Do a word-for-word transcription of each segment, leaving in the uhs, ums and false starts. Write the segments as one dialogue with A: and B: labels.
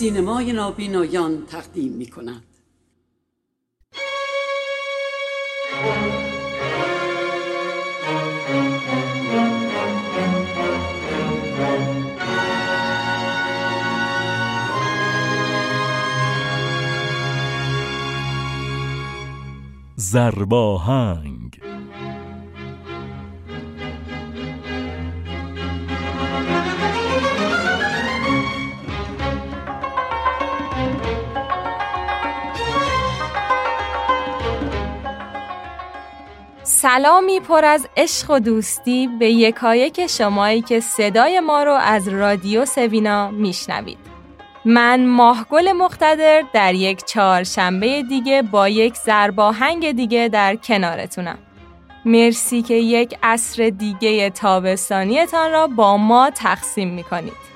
A: سینمای نابینایان تقدیم می کند.
B: ضرباهنگ.
C: سلامی پر از عشق و دوستی به یکایک شمایی که صدای ما رو از رادیو سوینا میشنوید. من ماهگل مقتدر در یک چهارشنبه دیگه با یک ضرباهنگ دیگه در کنارتونم. مرسی که یک عصر دیگه تابستانیتان را با ما تقسیم میکنید.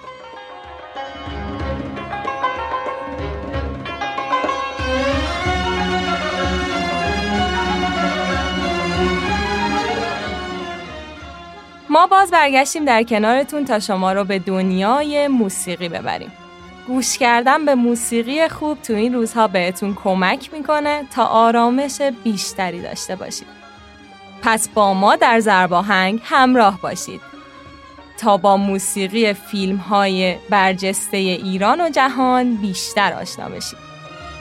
C: ما باز برگشتیم در کنارتون تا شما رو به دنیای موسیقی ببریم. گوش کردن به موسیقی خوب تو این روزها بهتون کمک میکنه تا آرامش بیشتری داشته باشید. پس با ما در ضرباهنگ همراه باشید تا با موسیقی فیلم‌های برجسته ایران و جهان بیشتر آشنا بشید.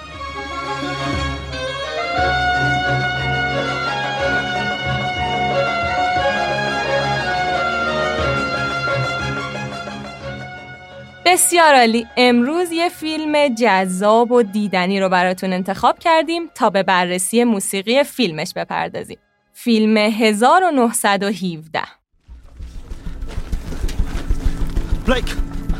C: بسیار عالی. امروز یه فیلم جذاب و دیدنی رو براتون انتخاب کردیم تا به بررسی موسیقی فیلمش بپردازیم. فیلم هزار و نهصد و هفده.
D: Blake.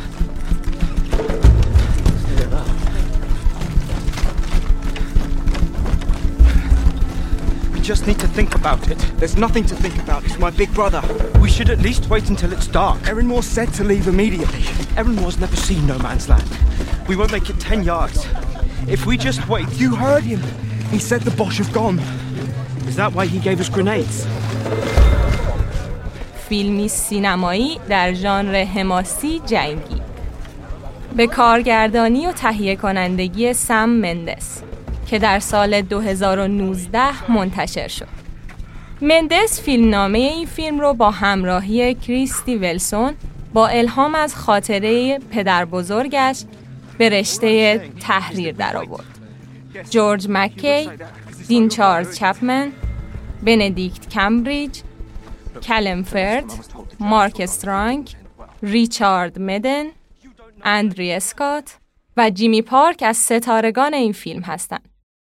D: We just need to think about it. There's nothing to think about. It's my big brother. We should at least wait until it's dark. Erin Moore said to leave immediately. Erin Moore's never seen no man's land. We won't make it ten yards. If we just wait... You heard him. He said the Bosch have gone. Is that why he gave us grenades?
C: فیلمی سینمایی در ژانر حماسی جنگی به کارگردانی و تهیه کنندگی سم مندس که در سال دو هزار و نوزده منتشر شد. مندس فیلمنامه این فیلم رو با همراهی کریستی ولسون با الهام از خاطره پدر بزرگش به رشته تحریر درآورد. جورج مکی، دین چارلز چپمن، بندیکت کمبریج، کلم فرد، مارک استرانگ، ریچارد مدن، اندری اسکات و جیمی پارک از ستارگان این فیلم هستند.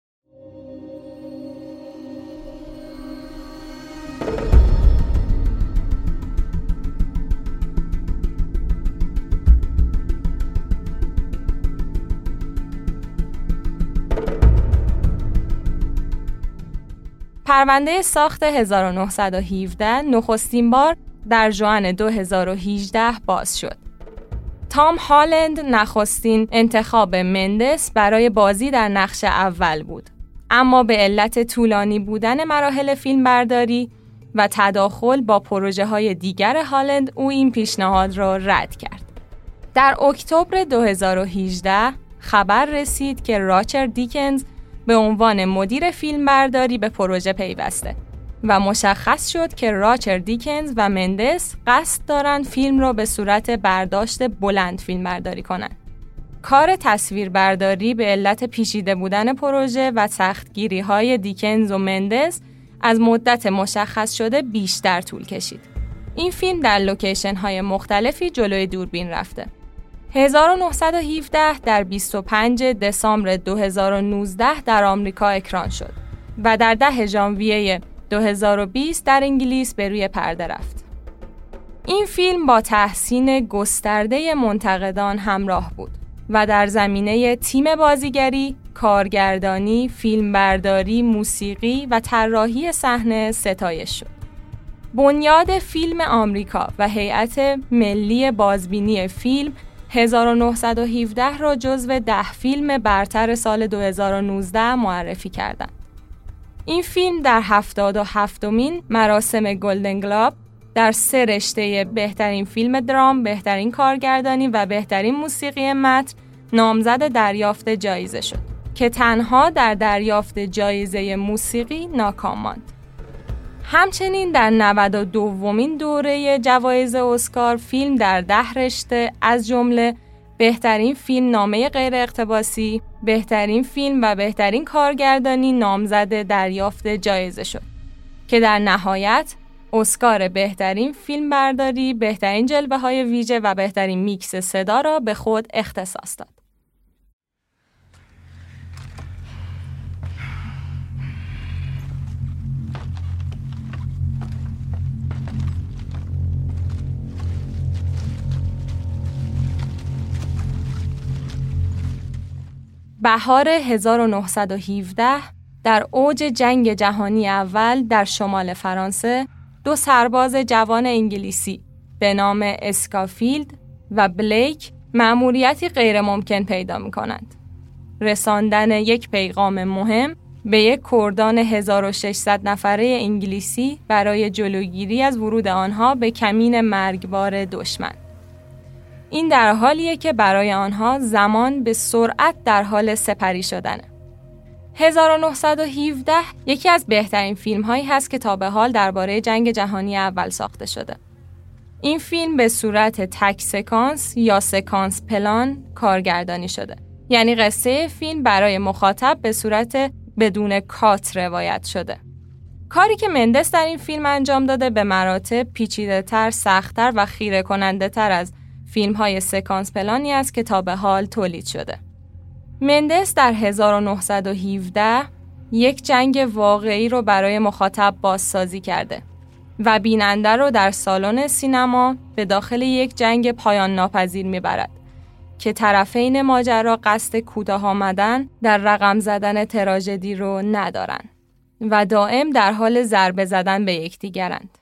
C: پرونده ساخت هزار و نهصد و هفده نخستین بار در ژوئن دو هزار و هجده باز شد. تام هالند نخستین انتخاب مندس برای بازی در نقش اول بود، اما به علت طولانی بودن مراحل فیلمبرداری و تداخل با پروژه های دیگر هالند او این پیشنهاد را رد کرد. در اکتبر دو هزار و هجده خبر رسید که راچر دیکنز به عنوان مدیر فیلمبرداری به پروژه پیوسته و مشخص شد که راچر دیکنز و مندس قصد دارند فیلم را به صورت برداشت بلند فیلمبرداری کنند. کار تصویربرداری به علت پیچیده بودن پروژه و سختگیری‌های دیکنز و مندس از مدت مشخص شده بیشتر طول کشید. این فیلم در لوکیشن‌های مختلفی جلوی دوربین رفته. هزار و نهصد و هفده در بیست و پنجم دسامبر دو هزار و نوزده در آمریکا اکران شد و در دهم ژانویه دو هزار و بیست در انگلیس به روی پرده رفت. این فیلم با تحسین گسترده منتقدان همراه بود و در زمینه تیم بازیگری، کارگردانی، فیلمبرداری، موسیقی و طراحی صحنه ستایش شد. بنیاد فیلم آمریکا و هیئت ملی بازبینی فیلم هزار و نهصد و هفده را جزو ده فیلم برتر سال دو هزار و نوزده معرفی کردند. این فیلم در هفتاد و هفتمین مراسم گلدن گلوب در سه رشته بهترین فیلم درام، بهترین کارگردانی و بهترین موسیقی متن نامزد دریافت جایزه شد که تنها در دریافت جایزه موسیقی ناکام ماند. همچنین در نود و دومین دوره جوایز اسکار فیلم در ده رشته از جمله بهترین فیلم نامه غیر اقتباسی، بهترین فیلم و بهترین کارگردانی نامزد دریافت جایزه شد که در نهایت اسکار بهترین فیلم برداری، بهترین جلوه‌های ویژه و بهترین میکس صدا را به خود اختصاص داد. بهار هزار و نهصد و هفده در اوج جنگ جهانی اول در شمال فرانسه دو سرباز جوان انگلیسی به نام اسکافیلد و بلیک مأموریتی غیر ممکن پیدا می کنند. رساندن یک پیغام مهم به یک کردان هزار و ششصد نفره انگلیسی برای جلوگیری از ورود آنها به کمین مرگبار دشمن. این در حالیه که برای آنها زمان به سرعت در حال سپری شدنه. هزار و نهصد و هفده یکی از بهترین فیلم‌هایی هست که تا به حال درباره جنگ جهانی اول ساخته شده. این فیلم به صورت تک سکانس یا سکانس پلان کارگردانی شده. یعنی قصه فیلم برای مخاطب به صورت بدون کات روایت شده. کاری که مندس در این فیلم انجام داده به مراتب پیچیده‌تر، سخت‌تر و خیره کننده‌تر از فیلم‌های سکانس پلانی است که تا به حال تولید شده. مندس در هزار و نهصد و هفده یک جنگ واقعی رو برای مخاطب بازسازی کرده و بیننده رو در سالن سینما به داخل یک جنگ پایان ناپذیر میبرد که طرفین ماجرا قصد کوتاه آمدن در رقم زدن تراژدی رو ندارن و دائم در حال ضربه زدن به یکدیگرند.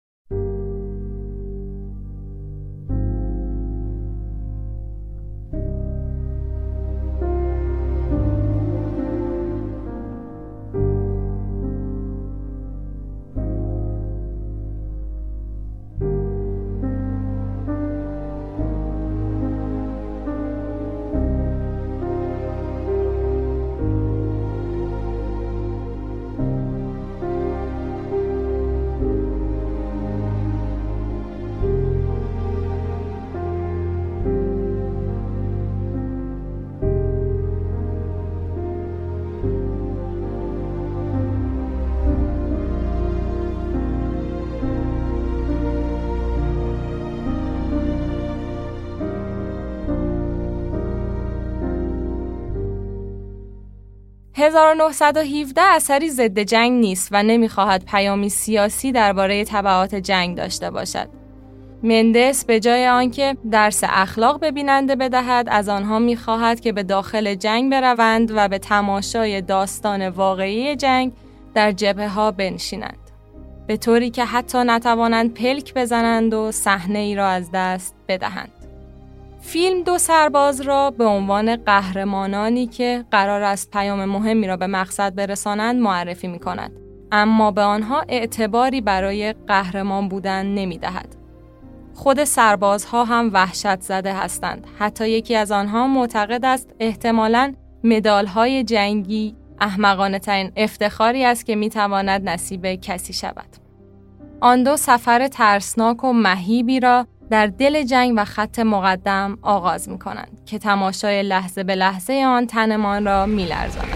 C: هزار و نهصد و هفده اثری ضد جنگ نیست و نمی‌خواهد پیامی سیاسی درباره تبعات جنگ داشته باشد. مندس به جای آنکه درس اخلاق به بیننده بدهد، از آنها می‌خواهد که به داخل جنگ بروند و به تماشای داستان واقعی جنگ در جبهه‌ها بنشینند، به طوری که حتی نتوانند پلک بزنند و صحنه‌ای را از دست بدهند. فیلم دو سرباز را به عنوان قهرمانانی که قرار است پیام مهمی را به مقصد برسانند معرفی می‌کند، اما به آنها اعتباری برای قهرمان بودن نمی‌دهد. خود سربازها هم وحشت زده هستند. حتی یکی از آنها معتقد است احتمالاً مدال‌های جنگی احمقانه‌ترین افتخاری است که می‌تواند نصیب کسی شود. آن دو سفر ترسناک و مهیبی را در دل جنگ و خط مقدم آغاز می‌کنند که تماشای لحظه به لحظه آن تنمان را می‌لرزاند.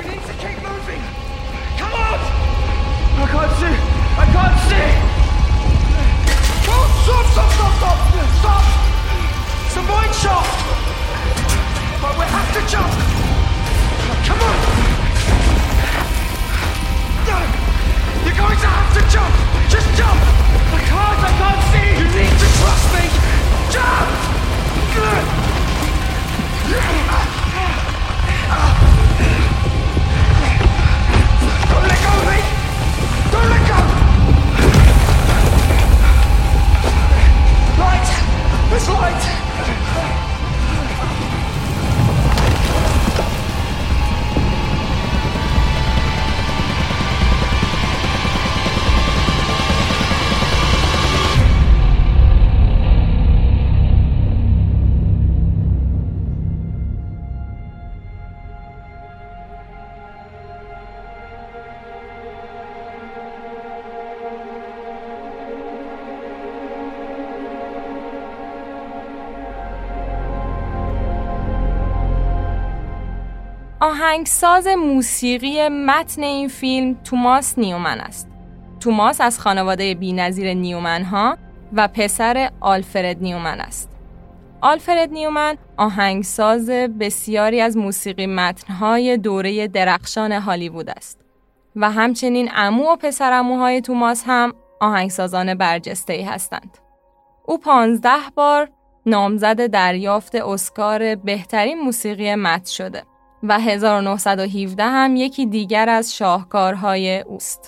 C: آهنگساز موسیقی متن این فیلم توماس نیومن است. توماس از خانواده بی‌نظیر نیومن ها و پسر آلفرد نیومن است. آلفرد نیومن آهنگساز بسیاری از موسیقی متن‌های دوره درخشان هالیوود است و همچنین عمو و پسرعموهای توماس هم آهنگسازان برجسته‌ای هستند. او پانزده بار نامزد دریافت اسکار بهترین موسیقی متن شده و هزار و نهصد و هفده هم یکی دیگر از شاهکارهای اوست.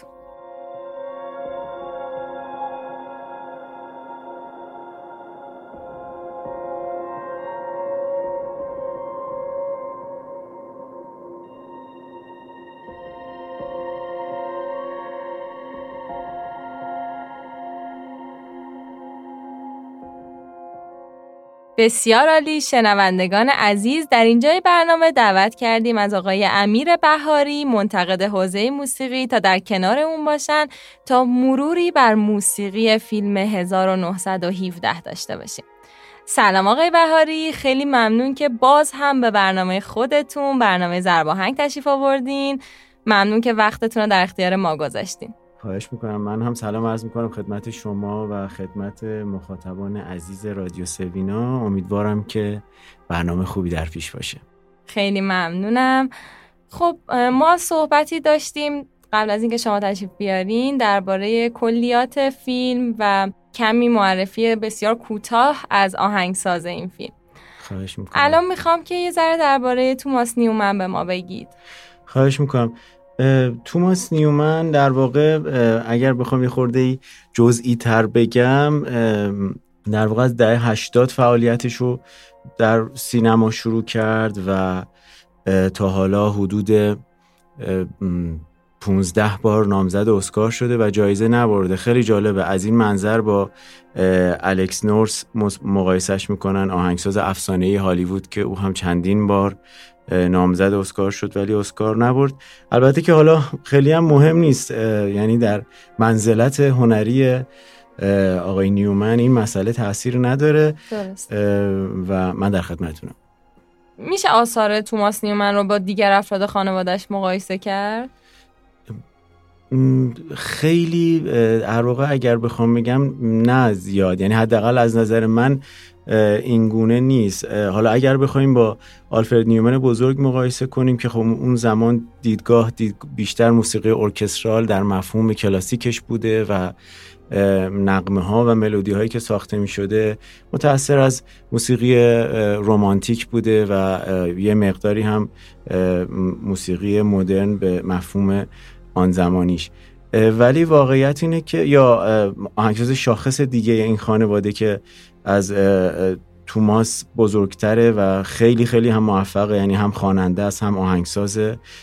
C: بسیار عالی. شنوندگان عزیز، در اینجای برنامه دعوت کردیم از آقای امیر بهاری، منتقد حوزه موسیقی، تا در کنار اون باشن تا مروری بر موسیقی فیلم هزار و نهصد و هفده داشته باشیم. سلام آقای بهاری، خیلی ممنون که باز هم به برنامه خودتون، برنامه ضرب آهنگ تشریف آوردین. ممنون که وقتتون رو در اختیار ما گذاشتین.
B: خواهش میکنم. من هم سلام عرض میکنم خدمت شما و خدمت مخاطبان عزیز رادیو سوینا. امیدوارم که برنامه خوبی در پیش باشه.
C: خیلی ممنونم. خب ما صحبتی داشتیم قبل از اینکه شما تشریف بیارین درباره کلیات فیلم و کمی معرفی بسیار کوتاه از آهنگساز این فیلم.
B: خواهش میکنم.
C: الان میخوام که یه ذره درباره توماس نیومن به ما بگید.
B: خواهش میکنم. توماس نیومن در واقع اگر بخوام یه خورده جزئی تر بگم، در واقع از دهه هشتاد فعالیتشو در سینما شروع کرد و تا حالا حدود پونزده بار نامزد اسکار شده و جایزه نبرده. خیلی جالبه. از این منظر با الکس نورس مقایسش میکنن، آهنگساز افسانه‌ای هالیوود که او هم چندین بار نامزد اسکار شد ولی اسکار نبرد. البته که حالا خیلی هم مهم نیست، یعنی در منزلت هنری آقای نیومن این مسئله تأثیر نداره.
C: درست.
B: و من در خدمتتونم.
C: میشه آثار توماس نیومن رو با دیگر افراد خانواده‌اش مقایسه کرد؟
B: خیلی در واقع اگر بخوام بگم نه زیاد، یعنی حداقل از نظر من این گونه نیست. حالا اگر بخوایم با آلفرد نیومن بزرگ مقایسه کنیم که خب اون زمان دیدگاه دید بیشتر موسیقی ارکسترال در مفهوم کلاسیکش بوده و نغمه ها و ملودی هایی که ساخته می شده متأثر از موسیقی رمانتیک بوده و یه مقداری هم موسیقی مدرن به مفهوم آن زمانیش. ولی واقعیت اینه که یا آهنگساز شاخص دیگه این خانواده که از توماس بزرگتره و خیلی خیلی هم موفقه، یعنی هم خواننده است هم آهنگساز،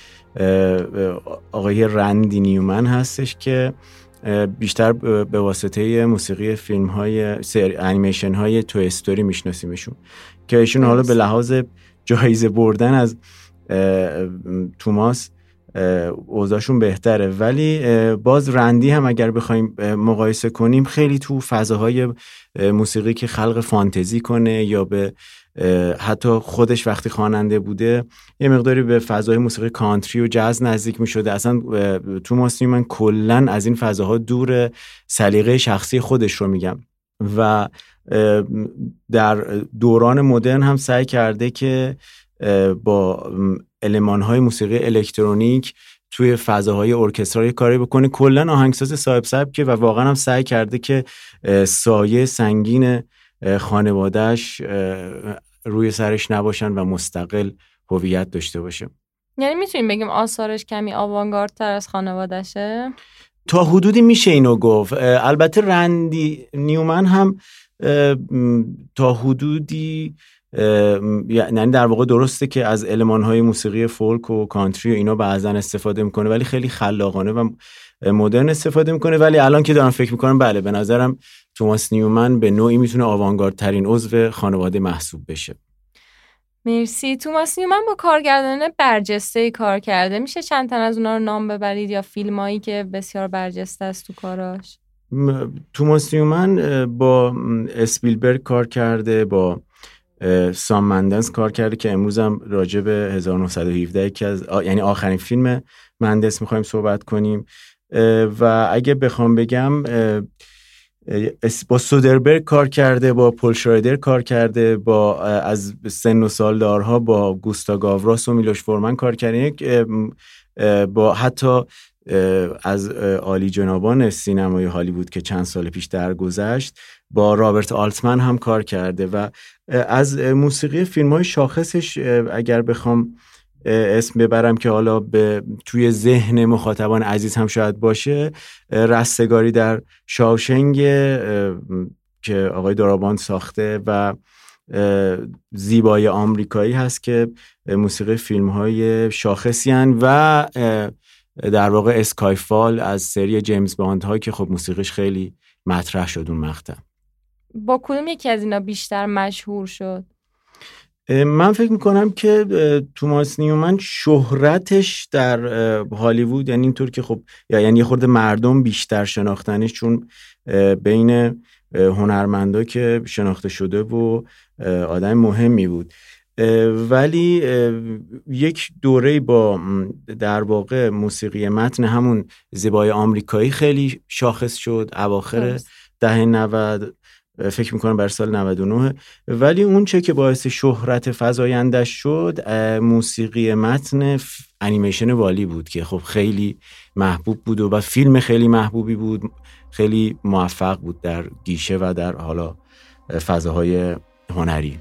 B: آقای رندی نیومن هستش که بیشتر به واسطه موسیقی فیلم های انیمیشن های توی استوری میشناسیمشون که ایشون حالا به لحاظ جایزه بردن از توماس اوضاعشون بهتره. ولی باز رندی هم اگر بخوایم مقایسه کنیم خیلی تو فضاهای موسیقی که خلق فانتزی کنه یا به حتی خودش وقتی خواننده بوده یه مقداری به فضای موسیقی کانتری و جاز نزدیک می شده. اصلا توماس نیومن کلن از این فضاها دور، سلیقه شخصی خودش رو میگم و در دوران مدرن هم سعی کرده که با المان‌های موسیقی الکترونیک توی فضاهای ارکسترال کاری بکنه. کلاً آهنگساز صاحب سبکه و واقعاً هم سعی کرده که سایه سنگین خانواده‌اش روی سرش نباشن و مستقل هویت داشته باشه.
C: یعنی میتونیم بگیم آثارش کمی آوانگاردتر از خانواده‌شه؟
B: تا حدودی میشه اینو گفت. البته رندی نیومن هم تا حدودی یعنی در واقع درسته که از المان‌های موسیقی فولک و کانتری و اینا بعضن استفاده میکنه ولی خیلی خلاقانه و مدرن استفاده میکنه. ولی الان که دارم فکر میکنم بله به نظرم توماس نیومن به نوعی میتونه آوانگاردترین عضو خانواده محسوب بشه.
C: مرسی. توماس نیومن با کارگردان برجسته کار کرده. میشه چند تن از اونا رو نام ببرید یا فیلمایی که بسیار برجسته است تو کاراش؟
B: توماس نیومن با اسپیلبرگ کار کرده، با سام مندس کار کرده که امروز هم راجع به هزار و نهصد و هفده که از آ... یعنی آخرین فیلم مندس میخوایم صحبت کنیم. و اگه بخوام بگم با سودربرگ کار کرده، با پول شرایدر کار کرده، با از سن و سالدارها با گوستا گاوراس و میلوش فورمن کار کرده، با حتی از عالی جنابان سینمای هالیوود که چند سال پیش درگذشت با رابرت آلتمن هم کار کرده. و از موسیقی فیلم‌های شاخصش اگر بخوام اسم ببرم که حالا به توی ذهن مخاطبان عزیز هم شاید باشه، رستگاری در شاوشنگ که آقای داراباند ساخته و زیبای آمریکایی هست که موسیقی فیلم‌های شاخصی هستند و در واقع اسکایفال از سری جیمز باند ها که خب موسیقیش خیلی مطرح شد اون مقطع.
C: با کدوم یکی از اینا بیشتر مشهور شد؟
B: من فکر میکنم که توماس نیومن شهرتش در هالیوود یعنی اینطور که خب یعنی یه خورده مردم بیشتر شناختنش، چون بین هنرمندا که شناخته شده و آدم مهمی بود. ولی یک دوره با در واقع موسیقی متن همون زیبای آمریکایی خیلی شاخص شد اواخر دهه نود، فکر میکنم بر سال نود و نه. ولی اون چه که باعث شهرت فزایندش شد موسیقی متن انیمیشن والی بود که خب خیلی محبوب بود و فیلم خیلی محبوبی بود، خیلی موفق بود در گیشه و در حالا فضاهای هنری.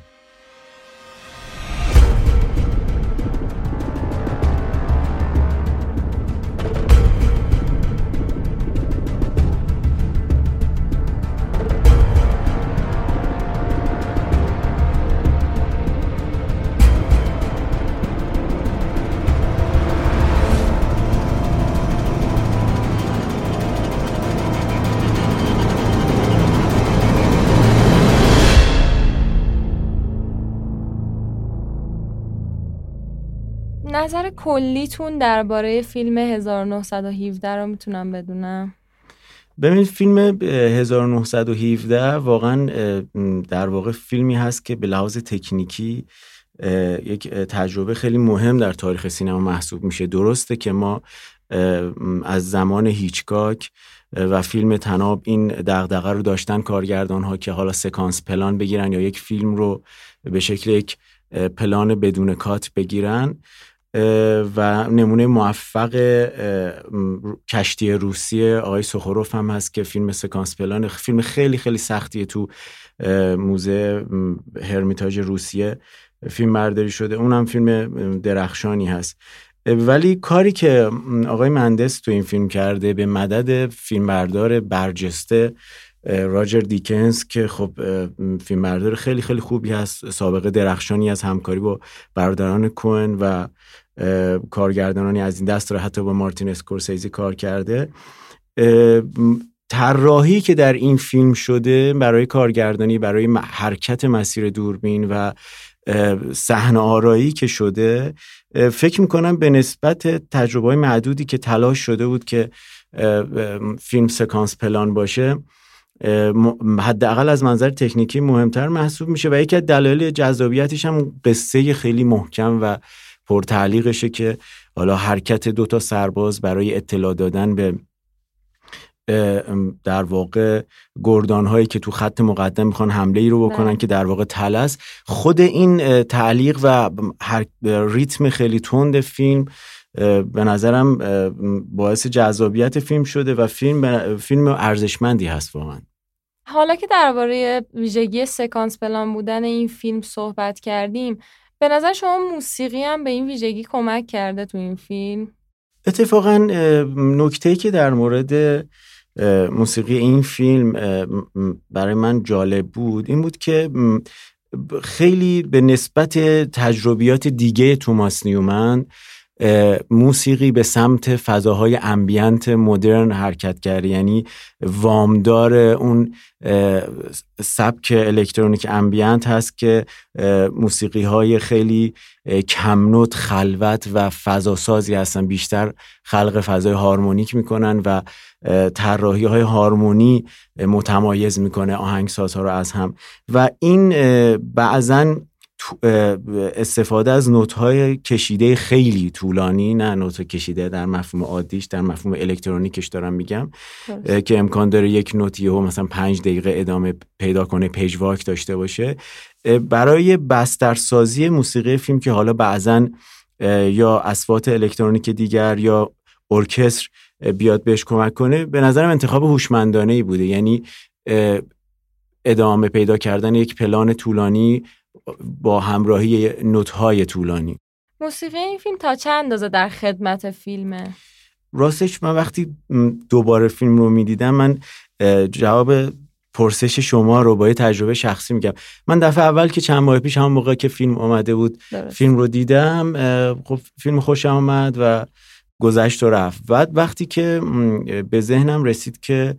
C: نظر کلیتون درباره فیلم هزار و نهصد و هفده رو میتونم بدونم؟
B: ببینید فیلم هزار و نهصد و هفده واقعا در واقع فیلمی هست که به لحاظ تکنیکی یک تجربه خیلی مهم در تاریخ سینما محسوب میشه. درسته که ما از زمان هیچکاک و فیلم طناب این دغدغه رو داشتن کارگردان ها که حالا سکانس پلان بگیرن یا یک فیلم رو به شکل یک پلان بدون کات بگیرن و نمونه موفق کشتی روسیه آقای سوخوروف هم هست که فیلم سکانس پلان، فیلم خیلی خیلی سختیه، تو موزه هرمیتاژ روسیه فیلم برداری شده، اونم فیلم درخشانی هست. ولی کاری که آقای مندس تو این فیلم کرده به مدد فیلمبردار برجسته راجر دیکنز که خب فیلمبردار خیلی خیلی خوبی هست، سابقه درخشانی از همکاری با برادران کوئن و کارگردانانی از این دست رو حتی با مارتین اسکورسیزی کار کرده. طراحی که در این فیلم شده برای کارگردانی، برای حرکت مسیر دوربین و صحنه آرایی که شده، فکر میکنم به نسبت تجربه‌های معدودی که تلاش شده بود که فیلم سکانس پلان باشه حداقل از منظر تکنیکی مهمتر محسوب میشه و یکی از دلایل جذابیتش هم قصه خیلی محکم و پرتعلیقشه که حالا حرکت دو تا سرباز برای اطلاع دادن به در واقع گردان‌هایی که تو خط مقدم میخوان حمله ای رو بکنن که در واقع طلس، خود این تعلیق و ریتم خیلی تند فیلم به نظرم باعث جذابیت فیلم شده و فیلم فیلم ارزشمندی هست واقعا.
C: حالا که درباره ویژگی سکانس پلان بودن این فیلم صحبت کردیم، به نظر شما موسیقی هم به این ویژگی کمک کرده تو این فیلم؟
B: اتفاقا نکته‌ای که در مورد موسیقی این فیلم برای من جالب بود این بود که خیلی به نسبت تجربیات دیگه توماس نیومن موسیقی به سمت فضاهای امبینت مدرن حرکت کرده، یعنی وامدار اون سبک الکترونیک امبینت هست که موسیقی های خیلی کم نوت، خلوت و فضاسازی هستن، بیشتر خلق فضای هارمونیک میکنن و طراحی های هارمونی متمایز میکنه آهنگسازها رو از هم. و این بعضن استفاده از نوت‌های کشیده خیلی طولانی، نه نوت کشیده در مفهوم عادیش، در مفهوم الکترونیکش دارم میگم که امکان داره یک نوت یهو مثلا پنج دقیقه ادامه پیدا کنه، پیجواک داشته باشه، برای بسترسازی موسیقی فیلم که حالا بعضن یا اصوات الکترونیک دیگر یا ارکستر بیاد بهش کمک کنه. به نظرم انتخاب هوشمندانه‌ای بوده، یعنی ادامه پیدا کردن یک پلان طولانی با همراهی نوت‌های طولانی.
C: موسیقی این فیلم تا چند اندازه در خدمت فیلمه؟
B: راستش من وقتی دوباره فیلم رو می‌دیدم، من جواب پرسش شما رو با یه تجربه شخصی میگم. من دفعه اول که چند ماه پیش همون موقع که فیلم اومده بود درست. فیلم رو دیدم، خب فیلم خوشم اومد و گذشت و رفت. بعد وقتی که به ذهنم رسید که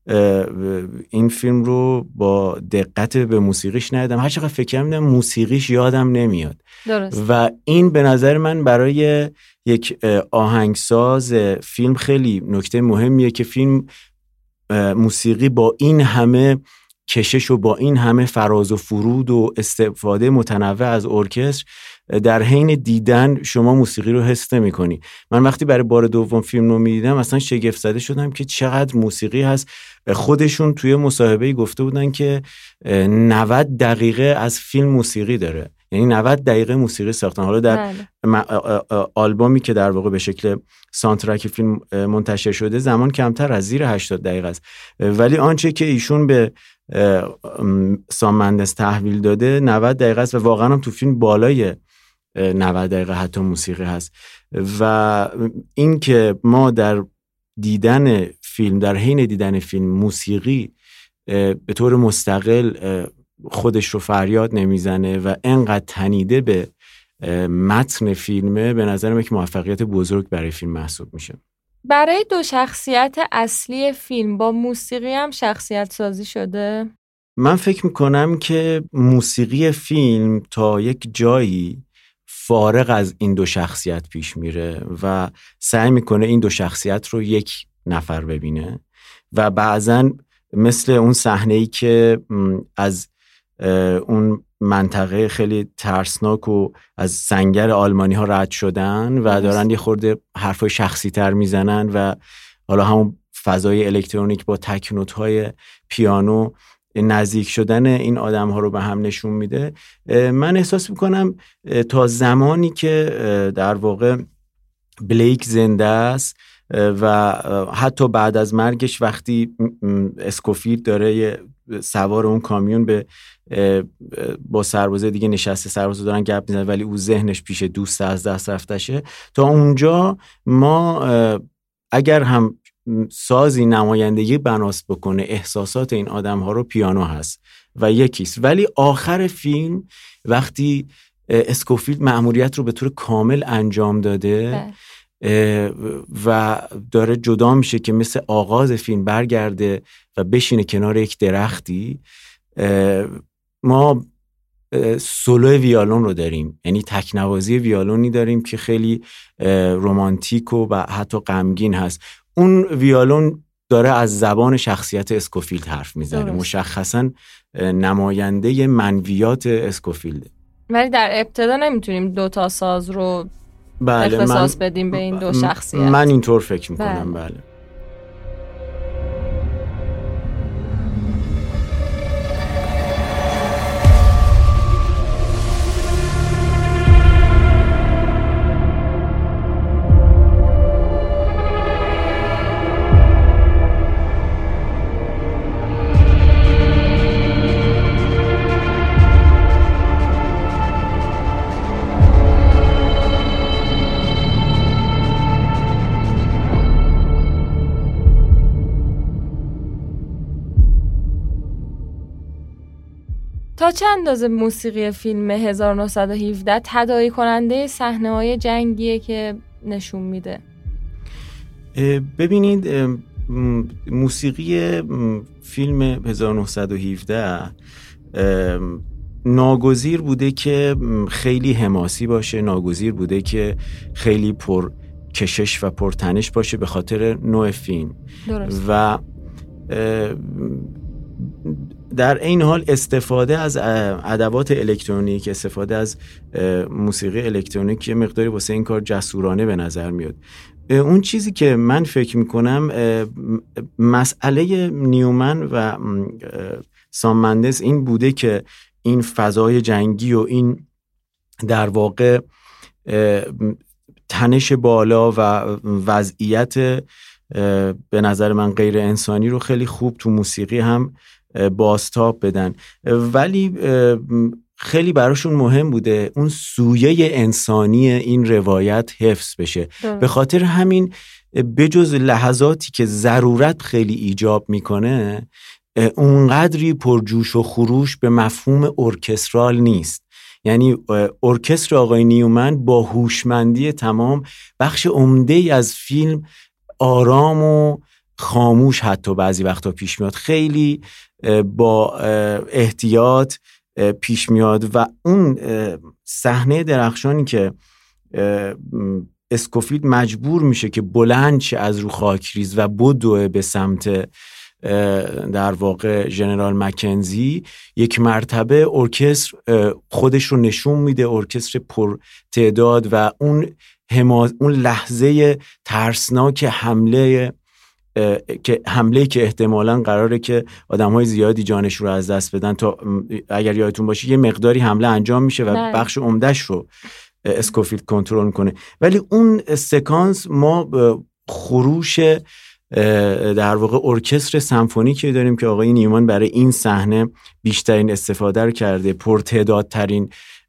B: این فیلم رو با دقت به موسیقیش ندیدم، هر چقدر فکر می‌کردم موسیقیش یادم نمیاد.
C: درست.
B: و این به نظر من برای یک آهنگساز فیلم خیلی نکته مهمیه که فیلم موسیقی با این همه کشش و با این همه فراز و فرود و استفاده متنوع از ارکستر در حین دیدن شما موسیقی رو حس نمی‌کنی. من وقتی برای بار دوم فیلم رو می‌دیدم اصلا شگفت زده شدم که چقدر موسیقی هست. خودشون توی مصاحبه‌ای گفته بودن که نود دقیقه از فیلم موسیقی داره، یعنی نود دقیقه موسیقی ساختن. حالا در آلبومی که در واقع به شکل ساوندترک فیلم منتشر شده زمان کمتر از زیر هشتاد دقیقه است، ولی آنچه که ایشون به سام مندس تحویل داده نود دقیقه است و واقعا هم تو فیلم بالای نود دقیقه حتی موسیقی هست. و این که ما در دیدن فیلم، در حین دیدن فیلم موسیقی به طور مستقل خودش رو فریاد نمیزنه و انقدر تنیده به متن فیلمه، به نظرم یک موفقیت بزرگ برای فیلم محسوب میشه.
C: برای دو شخصیت اصلی فیلم با موسیقی هم شخصیت سازی شده؟
B: من فکر میکنم که موسیقی فیلم تا یک جایی فارغ از این دو شخصیت پیش میره و سعی میکنه این دو شخصیت رو یک نفر ببینه و بعضن مثل اون صحنه‌ای که از اون منطقه خیلی ترسناک و از سنگر آلمانی ها رد شدن و دارن یه خورده حرفای شخصی تر میزنن و حالا همون فضای الکترونیک با تک نوت های پیانو نزدیک شدن این آدم ها رو به هم نشون میده. من احساس میکنم تا زمانی که در واقع بلیک زنده است و حتی بعد از مرگش وقتی اسکوفیلد داره سوار اون کامیون به با سربازه دیگه نشسته، سربازا دارن گپ میزنن ولی او ذهنش پیش دوست از دست رفتشه، تا اونجا ما اگر هم سازی نمایندگی بناس بکنه احساسات این آدم ها رو پیانو هست و یکیست، ولی آخر فیلم وقتی اسکوفیلد مأموریت رو به طور کامل انجام داده و داره جدا میشه که مثل آغاز فیلم برگرده و بشینه کنار یک درختی، ما سولو ویالون رو داریم، یعنی تکنوازی ویالونی داریم که خیلی رمانتیک و حتی غمگین هست. اون ویالون داره از زبان شخصیت اسکوفیلد حرف میزنه، مشخصاً نماینده منویات اسکوفیلد. ولی
C: در ابتدا نمیتونیم دو تا ساز رو بله اختصاص من بدیم به این دو شخصیت.
B: من اینطور فکر میکنم. بله, بله.
C: تا چه اندازه موسیقی فیلم هزار و نهصد و هفده تداعی کننده صحنه‌های جنگیه که نشون میده؟
B: ببینید موسیقی فیلم هزار و نهصد و هفده ناگزیر بوده که خیلی حماسی باشه، ناگزیر بوده که خیلی پر کشش و پرتنش باشه به خاطر نوع فیلم.
C: درست.
B: و در این حال استفاده از ادوات الکترونیک، استفاده از موسیقی الکترونیک یه مقداری واسه این کار جسورانه به نظر میاد. اون چیزی که من فکر میکنم مسئله نیومن و سام مندس این بوده که این فضای جنگی و این در واقع تنش بالا و وضعیت به نظر من غیر انسانی رو خیلی خوب تو موسیقی هم بازتاب بدن، ولی خیلی براشون مهم بوده اون سویه انسانی این روایت حفظ بشه. ده. به خاطر همین بجز لحظاتی که ضرورت خیلی ایجاب میکنه اونقدری پرجوش و خروش به مفهوم ارکسترال نیست. یعنی ارکستر آقای نیومن با هوشمندی تمام بخش عمده‌ای از فیلم آرام و خاموش حتی بعضی وقتا پیش میاد، خیلی با احتیاط پیش میاد و اون صحنه درخشانی که اسکوفیلد مجبور میشه که بلند شه از رو خاکریز و بدوه به سمت در واقع ژنرال مکنزی، یک مرتبه ارکستر خودش رو نشون میده، ارکستر پر تعداد و اون حماس، اون لحظه ترسناک حمله که حمله که احتمالاً قراره که آدم‌های زیادی جانش رو از دست بدن. تا اگر یادتون باشه یه مقداری حمله انجام میشه و نه. بخش عمده‌اش رو اسکوفیلد کنترل میکنه، ولی اون سکانس ما خروش در واقع ارکستر سمفونیکی داریم که آقای نیومن برای این صحنه بیشترین استفاده رو کرده، پرتعدادترین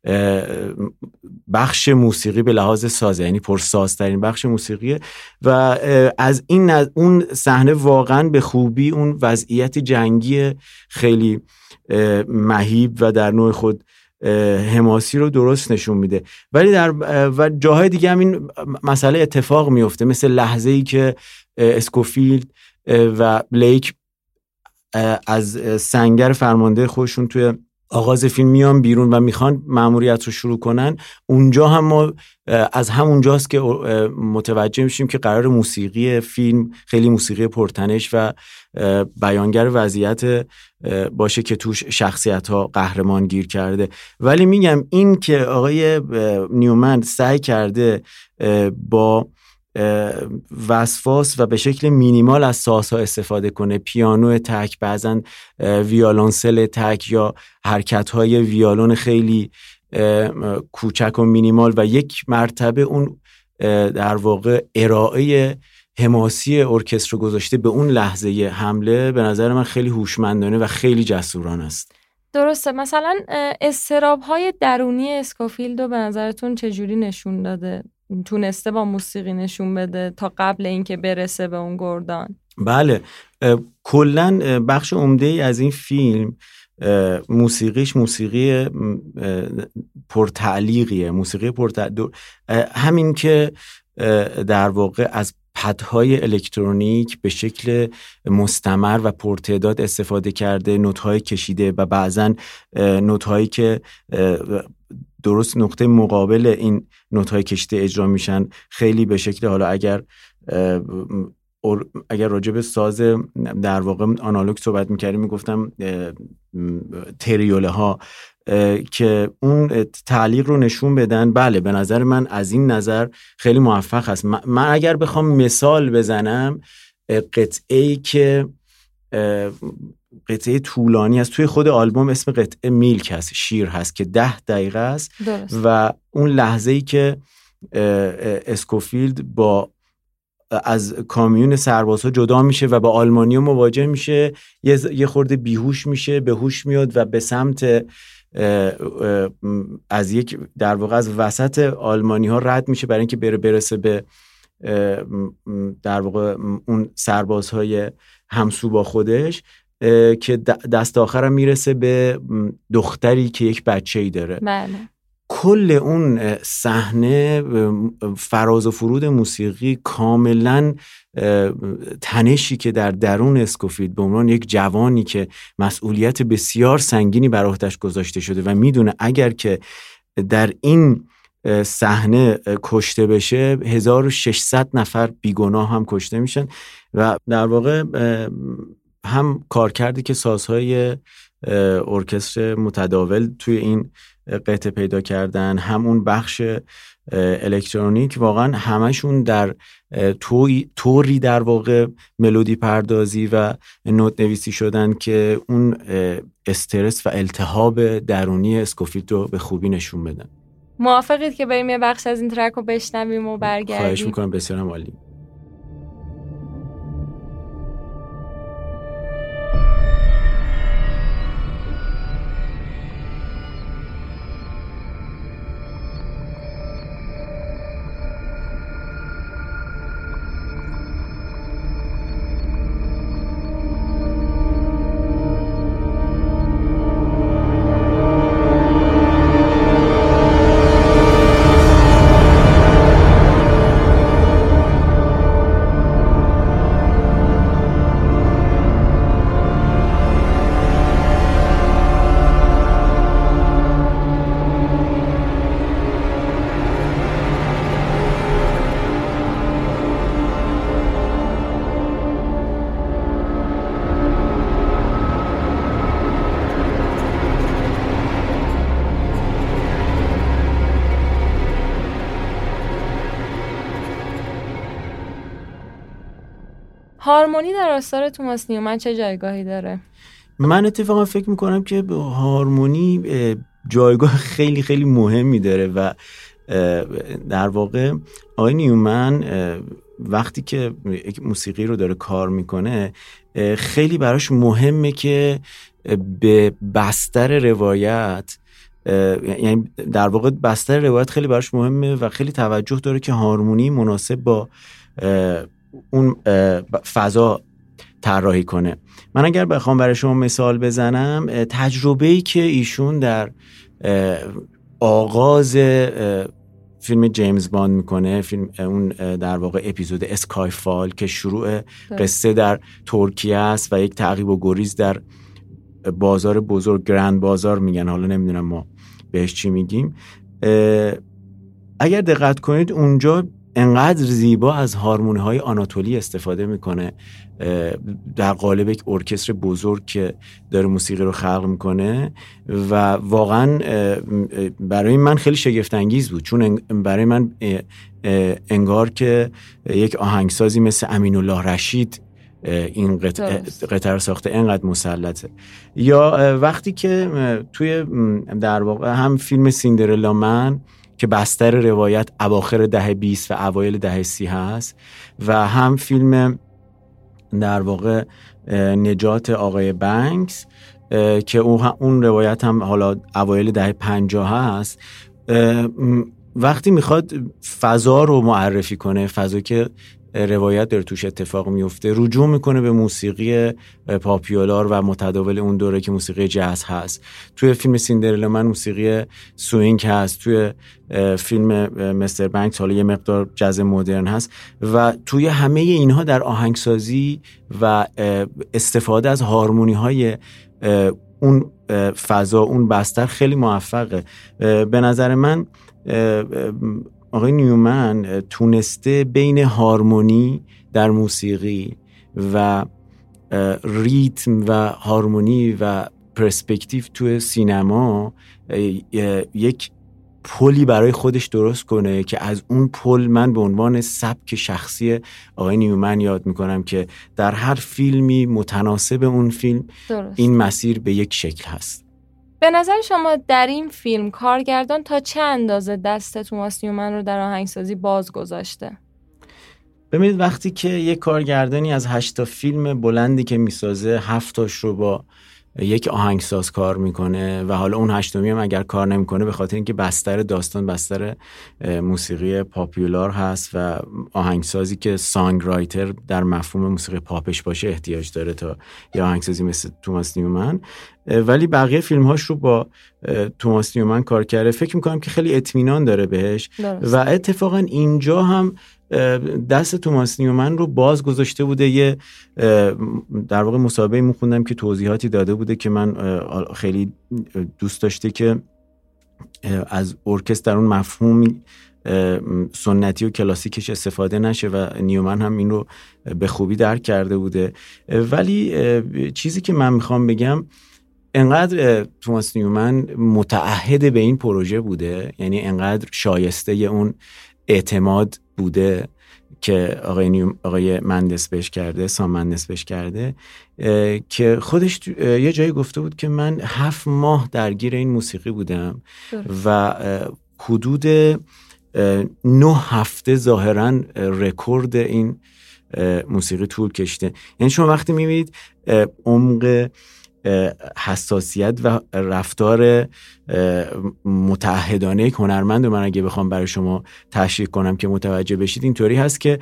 B: بخش موسیقی به لحاظ سازه، یعنی پرسازترین بخش موسیقیه و از این اون صحنه واقعا به خوبی اون وضعیت جنگی خیلی مهیب و در نوع خود حماسی رو درست نشون میده. ولی در و جاهای دیگه هم این مسئله اتفاق میفته، مثل لحظه‌ای که اسکوفیلد و بلیک از سنگر فرمانده خودشون توی آغاز فیلم میان بیرون و میخوان مأموریت رو شروع کنن. اونجا هم ما از همونجاست که متوجه میشیم که قرار موسیقی فیلم خیلی موسیقی پرتنش و بیانگر وضعیت باشه که توش شخصیت ها قهرمان گیر کرده. ولی میگم این که آقای نیومن سعی کرده با وسواس و به شکل مینیمال از سازها استفاده کنه، پیانو تک، بعضن ویولنسل تک یا حرکت‌های ویولون خیلی کوچک و مینیمال و یک مرتبه اون در واقع ارائه حماسی ارکستر رو گذاشته به اون لحظه حمله، به نظر من خیلی هوشمندانه و خیلی جسورانه است.
C: درسته. مثلا اضطراب‌های درونی اسکوفیلد رو به نظرتون چجوری نشون داده؟ تونسته با موسیقی نشون بده تا قبل اینکه برسه به اون گردان؟
B: بله، کلاً بخش عمده‌ای از این فیلم موسیقیش موسیقی پرتعلیقیه، موسیقی پرتعلیق، همین که در واقع از پدهای الکترونیک به شکل مستمر و پرتعداد استفاده کرده، نوت‌های کشیده و بعضن نوت‌هایی که درست نقطه مقابل این نوت‌های کشیده اجرا میشن خیلی به شکل، حالا اگر اگر راجع به ساز در واقع آنالوگ صحبت می‌کردیم میگفتم تریوله ها که اون تعلیق رو نشون بدن. بله، به نظر من از این نظر خیلی موفق است. من اگر بخوام مثال بزنم، قطعه‌ای که قطعه طولانی است توی خود آلبوم، اسم قطعه میلک هست، شیر هست که ده دقیقه است درست. و اون لحظه‌ای که اسکوفیلد با از کامیون سربازها جدا میشه و با آلمانیا مواجه میشه، یه یه خورده بیهوش میشه، به هوش میاد و به سمت از یک در واقع از وسط آلمانی ها رد میشه برای اینکه بره برسه به در واقع اون سربازهای همسو با خودش. که دست آخرم میرسه به دختری که یک بچه‌ای داره.
C: بله.
B: کل اون صحنه فراز و فرود موسیقی کاملا تنشی که در درون اسکوفیلد به عنوان یک جوانی که مسئولیت بسیار سنگینی بر عهده‌اش گذاشته شده و میدونه اگر که در این صحنه کشته بشه هزار و ششصد نفر بیگناه هم کشته میشن و در واقع هم کار کرده که سازهای ارکستر متداول توی این قطعه پیدا کردن، همون بخش الکترونیک، واقعا همشون در طوری در واقع ملودی پردازی و نوت نویسی شدن که اون استرس و التهاب درونی اسکوفیلد رو به خوبی نشون بدن.
C: موافقید که بریم یه بخش از این ترک رو بشنویم و برگردیم؟
B: خواهش میکنم، بسیار هم عالی.
C: هارمونی در آثار توماس نیومن چه جایگاهی داره؟
B: من اتفاقا فکر میکنم که هارمونی جایگاه خیلی خیلی مهمی داره و در واقع آقای نیومن وقتی که موسیقی رو داره کار میکنه خیلی براش مهمه که به بستر روایت، یعنی در واقع بستر روایت خیلی براش مهمه و خیلی توجه داره که هارمونی مناسب با اون فضا طراحی کنه. من اگر بخوام برای شما مثال بزنم، تجربه‌ای که ایشون در آغاز فیلم جیمز باند میکنه، فیلم اون در واقع اپیزود اسکای فال که شروع قصه در ترکیه است و یک تعقیب و گریز در بازار بزرگ، گرند بازار میگن، حالا نمیدونم ما بهش چی میگیم. اگر دقت کنید اونجا انقدر زیبا از هارمونی های آناتولی استفاده میکنه در قالب یک ارکستر بزرگ که داره موسیقی رو خلق میکنه و واقعا برای من خیلی شگفت انگیز بود، چون برای من انگار که یک آهنگسازی مثل امین الله رشید این قطعه رو ساخته، انقدر مسلطه. یا وقتی که توی در واقع هم فیلم سیندرلا من که بستر روایت اواخر دهه بیست و اوایل دهه سی هست و هم فیلم در واقع نجات آقای بنکس که اون روایت هم حالا اوایل دهه پنجاه هست، وقتی میخواد فضا رو معرفی کنه، فضا که روایت داره توش اتفاق میفته، رجوع میکنه به موسیقی پاپیولار و متداول اون دوره که موسیقی جاز هست. توی فیلم سیندرلا من موسیقی سوینگ هست، توی فیلم مستر بنکس حالا یه مقدار جاز مدرن هست و توی همه اینها در آهنگسازی و استفاده از هارمونی های اون فضا، اون بستر خیلی موفقه. به نظر من آقای نیومن تونسته بین هارمونی در موسیقی و ریتم و هارمونی و پرسپکتیو توی سینما یک پلی برای خودش درست کنه که از اون پل من به عنوان سبک شخصی آقای نیومن یاد میکنم که در هر فیلمی متناسب اون فیلم درست. این مسیر به یک شکل هست.
C: به نظر شما در این فیلم کارگردان تا چه اندازه دست توماس نیومن رو در آهنگسازی باز گذاشته؟
B: ببینید وقتی که یک کارگردانی از هشت تا فیلم بلندی که میسازه هفتاش رو با یک آهنگساز کار میکنه و حالا اون هشتمی هم اگر کار نمیکنه به خاطر اینکه بستر داستان بستر موسیقی پاپولار هست و آهنگسازی که سانگ رایتر در مفهوم موسیقی پاپش باشه احتیاج داره تا یه آهنگسازی مثل توماس نیومن. ولی بقیه فیلم هاش رو با توماس نیومن کار کرده، فکر میکنم که خیلی اطمینان داره بهش درست. و اتفاقا اینجا هم دست توماس نیومن رو باز گذاشته بوده. یه در واقع مصاحبه می خوندم که توضیحاتی داده بوده که من خیلی دوست داشته که از ارکستر در اون مفهومی سنتی و کلاسیکش استفاده نشه و نیومن هم این رو به خوبی درک کرده بوده. ولی چیزی که من میخوام بگم، انقدر توماس نیومن متعهد به این پروژه بوده، یعنی انقدر شایسته اون اعتماد بوده که آقای نیوم، آقای مندس بهش کرده، سام مندس بهش کرده، که خودش یه جایی گفته بود که من هفت ماه درگیر این موسیقی بودم و حدود نه هفته ظاهراً رکورد این موسیقی طول کشیده. یعنی شما وقتی میبینید عمق حساسیت و رفتار متعهدانه یک هنرمند، من اگه بخوام برای شما تشریح کنم که متوجه بشید، اینطوری هست که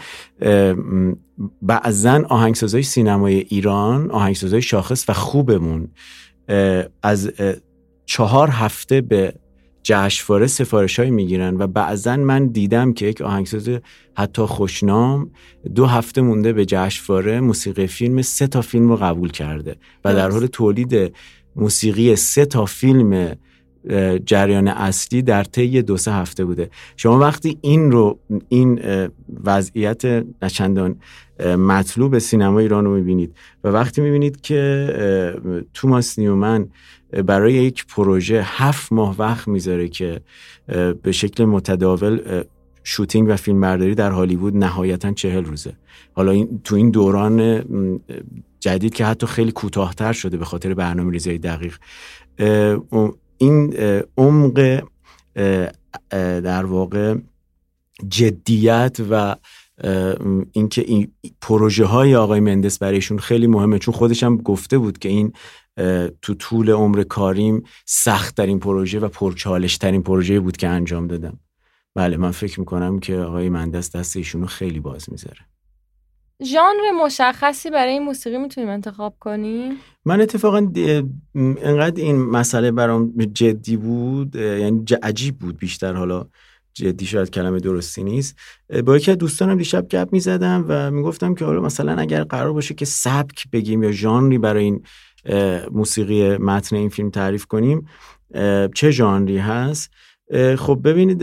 B: بعضن آهنگسازهای سینمای ایران، آهنگسازهای شاخص و خوبمون، از چهار هفته به جشنواره سفارش‌های میگیرن و بعضن من دیدم که یک آهنگساز حتی خوشنام دو هفته مونده به جشنواره موسیقی فیلم سه تا فیلم رو قبول کرده و در حال تولید موسیقی سه تا فیلم جریان اصلی در طی دو سه هفته بوده. شما وقتی این رو، این وضعیت نچندان مطلوب سینما ایران رو میبینید و وقتی میبینید که توماس نیومن برای یک پروژه هفت ماه وقت میذاره که به شکل متداول شوتینگ و فیلم برداری در هالیوود نهایتاً چهل روزه، حالا این تو این دوران جدید که حتی خیلی کوتاه‌تر شده به خاطر برنامه‌ریزی دقیق، این عمق در واقع جدیت و اینکه این پروژه های آقای مندس برایشون خیلی مهمه، چون خودش هم گفته بود که این تو طول عمر کاریم سخت ترین پروژه و پرچالش ترین پروژه بود که انجام دادم. بله، من فکر میکنم که آقای مندس دست ایشونو خیلی باز میذاره.
C: ژانر مشخصی برای این موسیقی میتونیم انتخاب کنیم؟
B: من اتفاقا انقدر این مسئله برام جدی بود، یعنی عجیب بود بیشتر، حالا جدی شاید کلمه درستی نیست. با یکی از دوستانم دیشب گپ میزدم و میگفتم که حالا مثلا اگر قرار باشه که سبک بگیم یا ژانری برای این موسیقی متن این فیلم تعریف کنیم، چه ژانری هست؟ خب ببینید،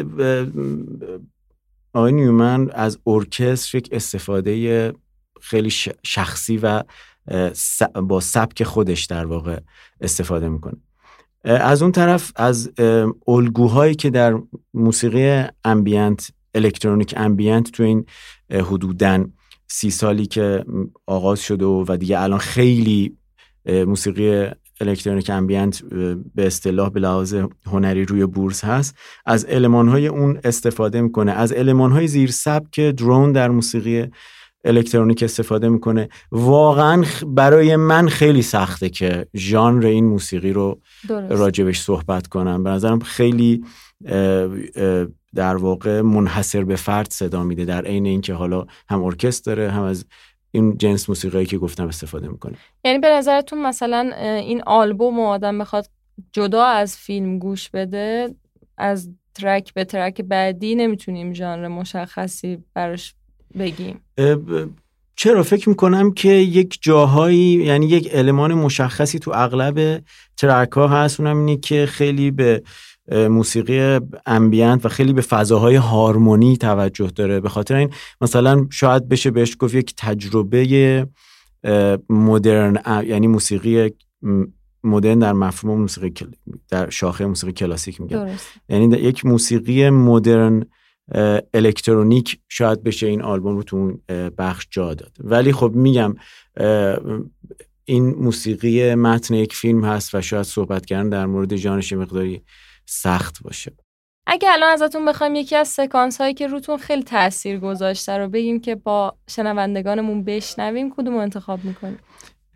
B: آقای نیومن از ارکستر یک استفاده خیلی شخصی و با سبک خودش در واقع استفاده میکنه. از اون طرف از الگوهایی که در موسیقی امبینت، الکترونیک امبینت تو این حدوداً سی سالی که آغاز شده و دیگه الان خیلی موسیقی الکترونیک امبینت به اصطلاح به لحاظ هنری روی بورس هست، از المان‌های اون استفاده میکنه. از المان‌های زیر سبک درون در موسیقی الکترونیک استفاده میکنه. واقعا برای من خیلی سخته که ژانر این موسیقی رو درست راجبش صحبت کنم. به نظرم خیلی در واقع منحصر به فرد صدا میده، در عین اینکه حالا هم ارکستر داره هم از این جنس موسیقی که گفتم استفاده میکنه.
C: یعنی به نظرتون مثلا این آلبوم آدم بخواد جدا از فیلم گوش بده، از ترک به ترک بعدی نمیتونیم ژانر مشخصی براش بگیم؟
B: چرا؟ فکر میکنم که یک جاهایی، یعنی یک المان مشخصی تو اغلب ترک ها هست، اونم اینه که خیلی به موسیقی امبینت و خیلی به فضاهای هارمونی توجه داره. به خاطر این مثلا شاید بشه بهش گفت یک تجربه مدرن، یعنی موسیقی مدرن در مفهوم موسیقی در شاخه موسیقی کلاسیک میگن، یعنی یک موسیقی مدرن الکترونیک شاید بشه این آلبوم رو تو اون بخش جا داد. ولی خب میگم این موسیقی متن یک فیلم هست و شاید صحبت کردن در مورد ژانرش مقداری سخت باشه.
C: اگه الان ازتون بخوایم یکی از سکانس هایی که روتون خیلی تأثیر گذاشته رو بگیم که با شنوندگانمون بشنویم، کدوم رو انتخاب میکنیم؟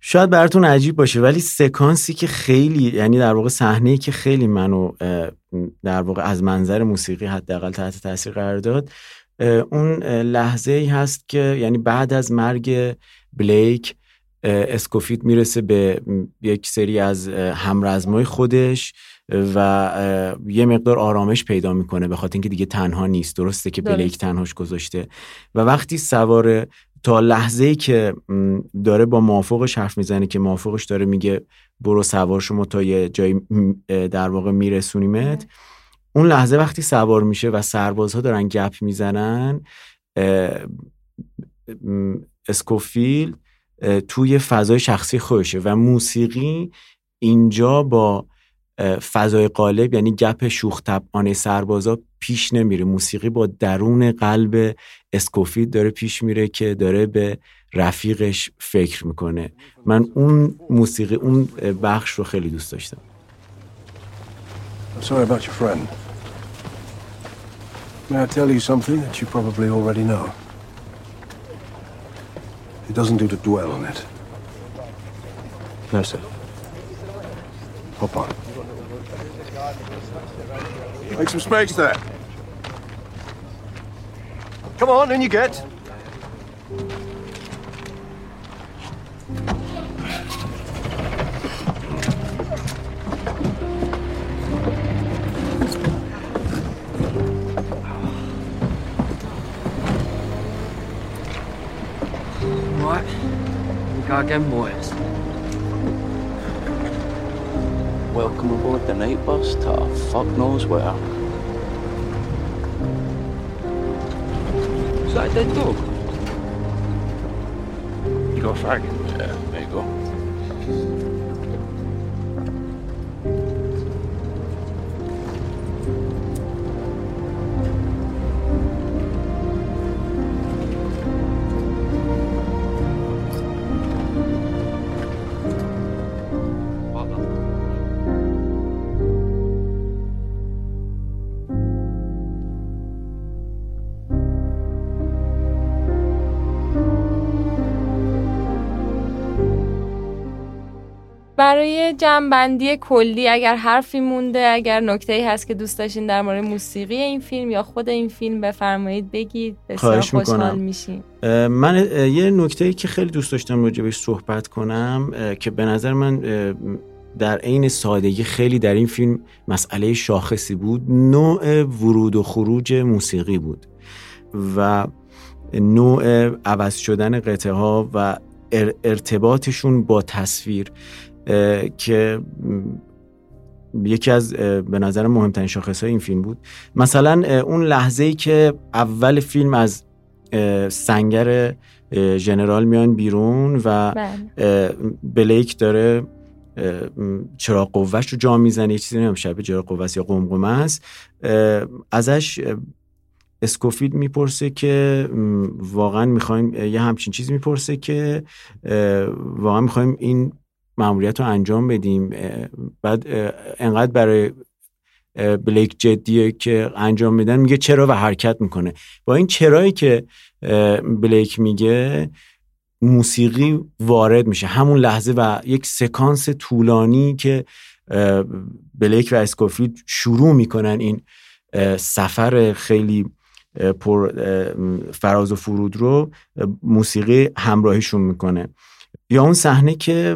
B: شاید براتون عجیب باشه ولی سکانسی که خیلی، یعنی در واقع صحنه‌ای که خیلی منو در واقع از منظر موسیقی حداقل تحت تاثیر قرار داد، اون لحظه‌ای هست که یعنی بعد از مرگ بلیک اسکوفیلد میرسه به یک سری از همرزمای خودش و یه مقدار آرامش پیدا میکنه به خاطر اینکه دیگه تنها نیست. درسته که درست. بلیک تنهاش گذاشته و وقتی سوار، تا لحظه‌ای که داره با موافقش حرف میزنه که موافقش داره میگه برو سوار شما تا یه جایی در واقع میرسونیمت، اون لحظه وقتی سوار میشه و سربازها دارن گپ میزنن، اسکوفیلد توی فضای شخصی خودشه و موسیقی اینجا با فضای قالب، یعنی گپ شوخ طبعانه سربازا پیش نمیره. موسیقی با درون قلب اسکوفیلد داره پیش میره که داره به رفیقش فکر میکنه. من اون موسیقی، اون بخش رو خیلی دوست داشتم.
E: I'm sorry about your friend. May I tell you something that you probably already know? It doesn't do to dwell on it.
D: No, sir.
E: Hop on. Make some space there. Come on, in you get.
F: Right, we go again, boys.
G: Welcome aboard the night bus to fuck knows where.
F: Is that a dead dog?
G: You got a fag? Yeah, there you go.
C: برای جمع‌بندی کلی اگر حرفی مونده، اگر نکته‌ای هست که دوست داشتین در مورد موسیقی این فیلم یا خود این فیلم بفرمایید بگید، بسیار خوشحال میشیم.
B: من یه نکته‌ای که خیلی دوست داشتم راجعش صحبت کنم که به نظر من در عین سادگی خیلی در این فیلم مسئله شاخصی بود، نوع ورود و خروج موسیقی بود و نوع عوض شدن قطعه ها و ارتباطشون با تصویر که یکی از به نظر مهمترین شاخصهای این فیلم بود. مثلا اون لحظه‌ای که اول فیلم از سنگر ژنرال میان بیرون و بلیک داره چراغ قوهش رو جا میزنه، یه چیزی نمیم شبه چراغ قوه یا قمقمه است، ازش اسکوفیلد میپرسه که واقعا میخوایم یه همچین چیز میپرسه که واقعا میخوایم این مأموریت رو انجام بدیم. بعد انقدر برای بلیک جدیه که انجام میدن، میگه چرا و حرکت میکنه. با این چرایی که بلیک میگه موسیقی وارد میشه همون لحظه و یک سکانس طولانی که بلیک و اسکوفیلد شروع میکنن این سفر خیلی پر فراز و فرود رو موسیقی همراهیشون میکنه. یا اون صحنه که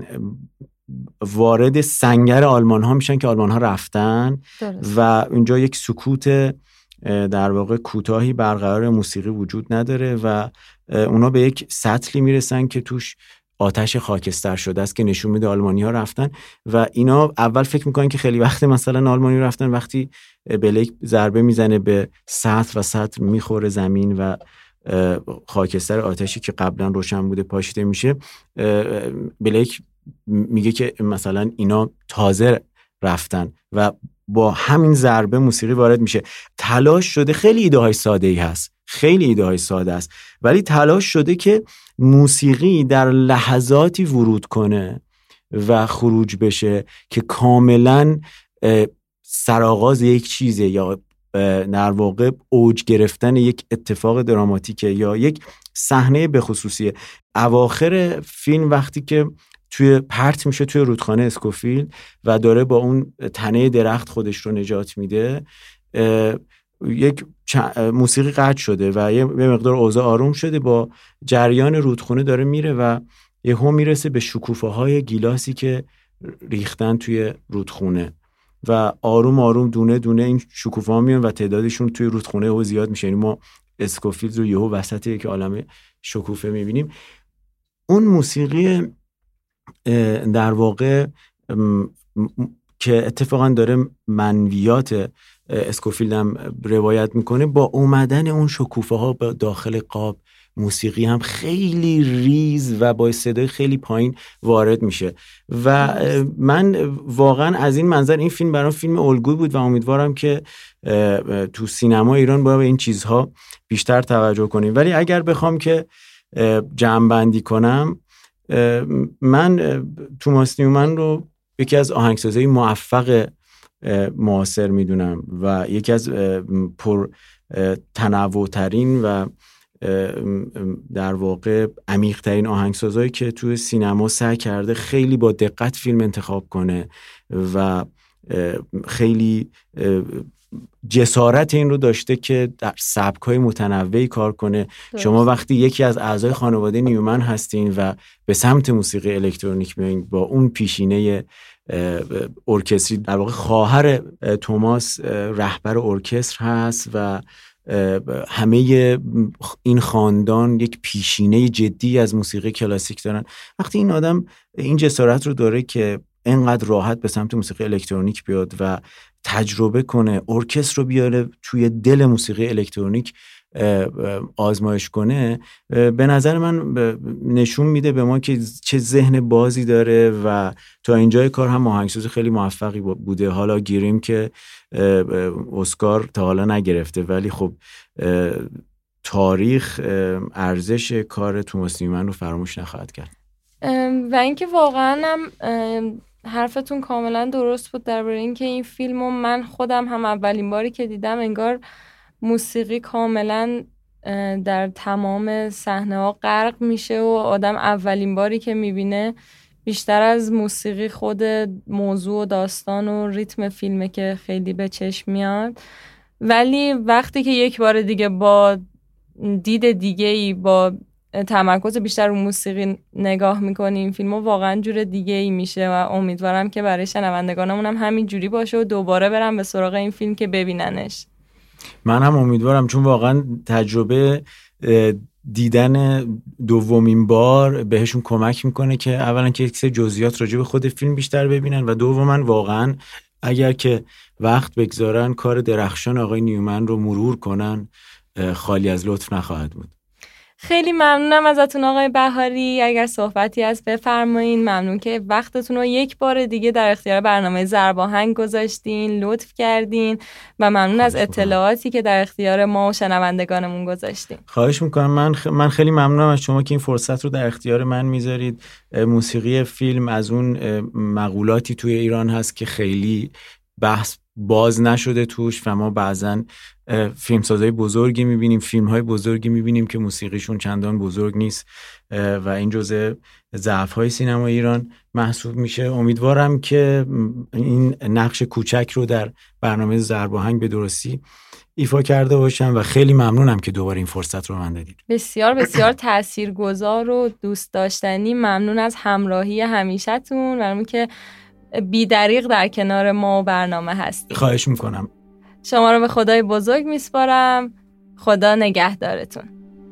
B: وارد سنگر آلمان ها میشن که آلمان ها رفتن درست. و اونجا یک سکوت در واقع کوتاهی برقرار، موسیقی وجود نداره و اونا به یک سطلی میرسن که توش آتش خاکستر شده است که نشون میده آلمانی ها رفتن و اینا اول فکر میکنن که خیلی وقت مثلا آلمانی رفتن. وقتی بلیک ضربه میزنه به سطح و سطح میخوره زمین و خاکستر آتشی که قبلا روشن بوده پاشیده میشه، بلیک میگه که مثلا اینا تازه رفتن و با همین ضربه موسیقی وارد میشه. تلاش شده، خیلی ایده های ساده ای هست، خیلی ایده های ساده است، ولی تلاش شده که موسیقی در لحظاتی ورود کنه و خروج بشه که کاملا سرآغاز یک چیزه یا در واقع اوج گرفتن یک اتفاق دراماتیکه یا یک صحنه به خصوصیه. اواخر فیلم وقتی که توی پرت میشه توی رودخانه اسکوفیلد و داره با اون تنه درخت خودش رو نجات میده، یک موسیقی قطع شده و یه مقدار اوضاع آروم شده، با جریان رودخونه داره میره و یهو میرسه به شکوفه‌های گیلاسی که ریختن توی رودخونه و آروم آروم دونه دونه این شکوفه‌ها میان و تعدادشون توی رودخونه و زیاد میشه. یعنی ما اسکوفیلد رو یهو وسط یک عالمه شکوفه میبینیم. اون موسیقی در واقع که اتفاقا داره منویات اسکوفیلد هم روایت میکنه، با اومدن اون شکوفه ها به داخل قاب، موسیقی هم خیلی ریز و با صدای خیلی پایین وارد میشه و من واقعا از این منظر این فیلم برام فیلم الگویی بود و امیدوارم که تو سینما ایران باید به این چیزها بیشتر توجه کنیم. ولی اگر بخوام که جمع‌بندی کنم، من توماس نیومن رو یکی از آهنگسازهای موفق معاصر میدونم و یکی از پر تنوع‌ترین و در واقع عمیق‌ترین آهنگسازهایی که توی سینما سعی کرده خیلی با دقت فیلم انتخاب کنه و خیلی جسارت این رو داشته که در سبک‌های متنوعی کار کنه. درست. شما وقتی یکی از اعضای خانواده نیومن هستین و به سمت موسیقی الکترونیک میایین، با اون پیشینه ارکستری، در واقع خواهر توماس رهبر ارکستر هست و همه این خاندان یک پیشینه جدی از موسیقی کلاسیک دارن. وقتی این آدم این جسارت رو داره که اینقدر راحت به سمت موسیقی الکترونیک بیاد و تجربه کنه، ارکستر رو بیاره توی دل موسیقی الکترونیک آزمایش کنه، به نظر من نشون میده به ما که چه ذهن بازی داره و تا اینجای کار هم آهنگساز خیلی موفقی بوده. حالا گیریم که اسکار تا حالا نگرفته، ولی خب تاریخ ارزش کار توماس نیومن رو فراموش نخواهد کرد.
C: و اینکه واقعا هم حرفتون کاملا درست بود درباره اینکه این فیلمو من خودم هم اولین باری که دیدم انگار موسیقی کاملا در تمام صحنه‌ها غرق میشه و آدم اولین باری که میبینه بیشتر از موسیقی خود موضوع و داستان و ریتم فیلمه که خیلی به چشم میاد. ولی وقتی که یک بار دیگه با دید دیگه‌ای، با تمرکز بیشتر رو موسیقی نگاه میکنیم، فیلمو واقعا جور دیگه‌ای میشه و امیدوارم که برای شنوندگانمون هم همین جوری باشه و دوباره برم به سراغ این فیلم که ببیننش.
B: من هم امیدوارم، چون واقعا تجربه دیدن دومین بار بهشون کمک میکنه که اولا که یک سری جزئیات راجع به خود فیلم بیشتر ببینن و دوما واقعا اگر که وقت بگذارن کار درخشان آقای نیومن رو مرور کنن خالی از لطف نخواهد بود.
C: خیلی ممنونم ازتون آقای بهاری. اگر صحبتی هست بفرمایین. ممنون که وقتتون رو یک بار دیگه در اختیار برنامه ضرب آهنگ گذاشتین، لطف کردین و ممنون از اطلاعاتی که در اختیار ما و شنوندگانمون گذاشتین.
B: خواهش میکنم. من خ... من خیلی ممنونم از شما که این فرصت رو در اختیار من میذارید. موسیقی فیلم از اون مقولاتی توی ایران هست که خیلی بحث باز نشده توش و ما بعضن فیلمسازهای بزرگی میبینیم، فیلمهای بزرگی میبینیم که موسیقیشون چندان بزرگ نیست و این جزء ضعف‌های سینما ایران محسوب میشه. امیدوارم که این نقش کوچک رو در برنامه ضرب آهنگ به درستی ایفا کرده باشم و خیلی ممنونم که دوباره این فرصت رو من دادید.
C: بسیار بسیار تاثیرگذار و دوست داشتنی. ممنون از همراهی همیشتون و همون که بی‌دریغ در کنار ما و برنامه هستید.
B: خواهش میکنم.
C: شما رو به خدای بزرگ میسپارم. خدا نگهدارتون.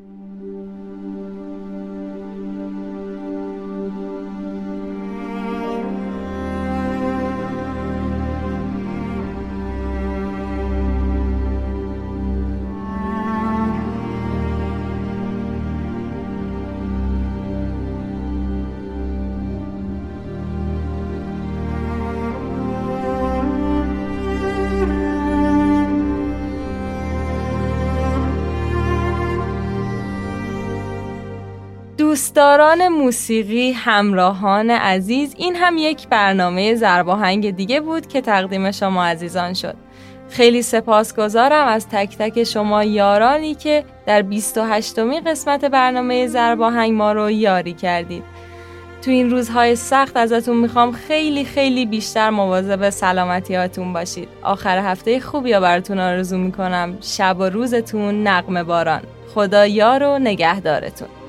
C: دوستداران موسیقی، همراهان عزیز، این هم یک برنامه ضرب آهنگ دیگه بود که تقدیم شما عزیزان شد. خیلی سپاسگزارم از تک تک شما یارانی که در بیست و هشتمین قسمت برنامه ضرباهنگ ما رو یاری کردید. تو این روزهای سخت ازتون میخوام خیلی خیلی بیشتر مواظب سلامتیاتون باشید. آخر هفته خوبی رو براتون آرزو میکنم. شب و روزتون نغمه باران. خدا یار و نگهدارتون.